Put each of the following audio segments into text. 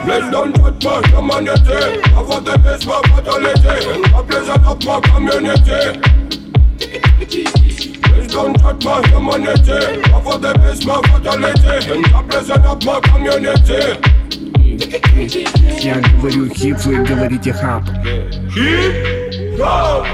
Please don't touch my humanity. I for the best my fatality. And I present up my community. Please don't touch my humanity. I for the best my fatality. And I present up my community. Я говорю хип, вы говорите хап. Хип-хоп.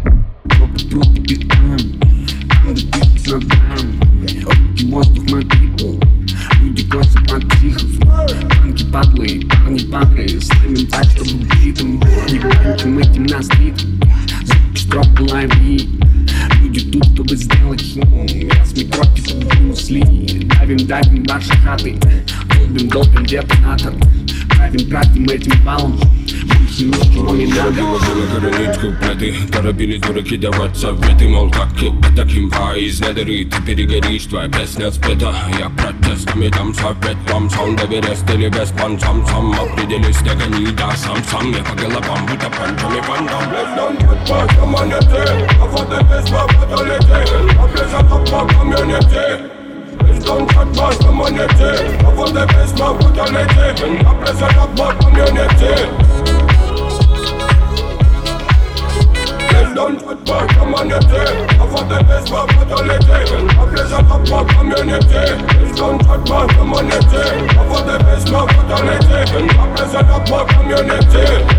Воздух мотиву, люди косят под психов. Танки падлы, парни падлы, слаймим так, чтобы битым. Не банчим этим на стрит, звуки строп лайви. Люди тут, чтобы сделать шум. Я с микроки подвину с линии. Давим ваши хаты, долбим детонатор. Правим этим балом. Больше ничего не надо. Выложила граничку плиты. Торопили дураки давать советы. Мол, как это кимпа из недоры. Ты перегоришь, твоя песня спета. Я протестами дам совет вам. Саунд Эверест или без панцам. Сам определись, догони, да, сам. Я по головам, будто панчами фантом. Please don't touch my humanity. I for the best my fatality. I present up my community. Please don't touch my humanity. I for the best my fatality. And I present up my community. Please don't touch my humanity. I for the best my fatality. And I present up my community. Please don't touch my humanity. I for the best my fatality. And I present up my community.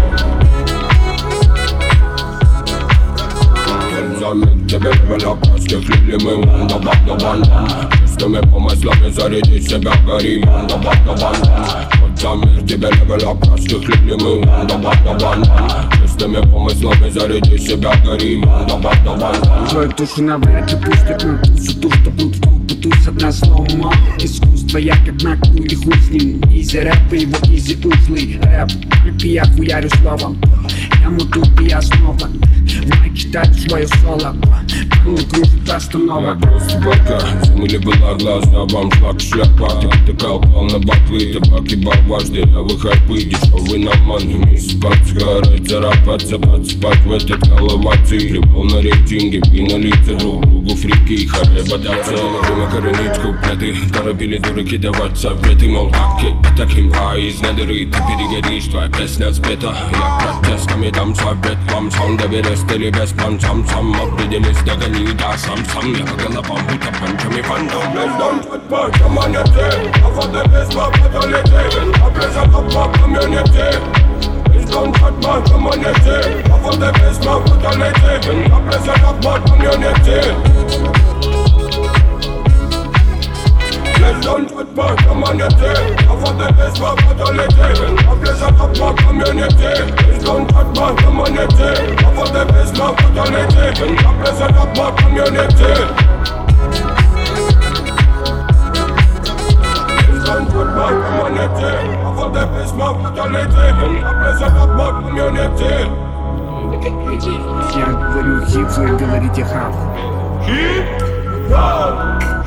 Заметь тебе левела, простых любимым. Давай, чистыми помыслами заряди себя, гори. Давай, заметь тебе левела, простых любимым. Давай, чистыми помыслами заряди себя, гори. Давай. Твою душу навряд ли пустят на тусу. Ту, что тут однословно. Искусство я как на куре, хуй с ним. Изи рэп, его изи ушлый рэп. Только я хуярю словом. Прямо тут и я снова майк читаю свое соло. Кружит останова. Просто бока, замыли была глаза. Вам шлак шляпа. Ты колпал на батвы. Табаки баважды, а вы хайпы. Дешевый наман. Мисс баб сгорать, зарабаться, подспать в этот головаций. Грибал на рейтинге, и на лице друг другу фрики. Харе бодаться, ложим короничку плиты. Торопили дураки давать советы. Мол, как это кимпа из недоры. Ты перегоришь, твоя песня спета. Я протестами дам совет вам. Саунд Эверест или без панцам. Сам определись, догони, да, сам. Я по головам, будто панчами фантом. Please don't touch my humanity. I for the best my fatality. I present up my community. Please don't touch my humanity. I for the best my fatality. I present up my community. Please don't touch my humanity. I for the best my fatality. I present up my community. Please don't touch my humanity. I for the best my fatality. I present up my community. Please don't touch my humanity. I for the best my fatality. I present up my community. Я говорю хип, вы говорите хап. Хип-хоп.